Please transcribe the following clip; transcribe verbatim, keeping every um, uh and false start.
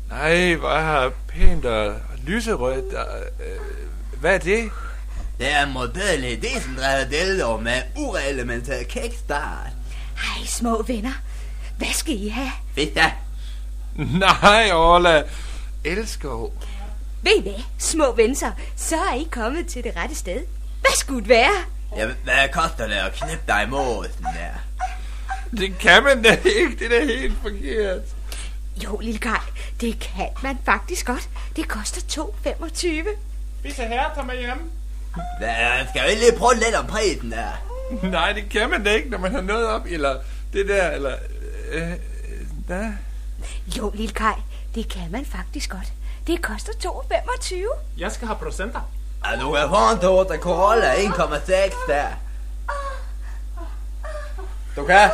Nej, hvor er pænt og lyserødt. Hvad er det? Det er en moderne dieseldrevet dildo med ureglementeret kickstart. Hej, små venner. Hvad skal I have? Fita. Nej, Orla. Elsker. Ved I hvad, små venner, så er I kommet til det rette sted. Hvad skulle det være? Ja, hvad koster det at knippe dig imod den der? Det kan man da ikke. Det er da helt forkert. Jo, lille Kaj, det kan man faktisk godt. Det koster to femogtyve. Visse herrer, tager med hjem. Hvad, skal vi lige prøve lidt om prisen der? Nej, det kan man da ikke, når man har noget op. Eller det der, eller... Øh, der. Jo, lille Kaj, det kan man faktisk godt. Det koster to femogtyve. Jeg skal have procenter. Ja, du kan få en Toyota Corolla en komma seks der. Du kan?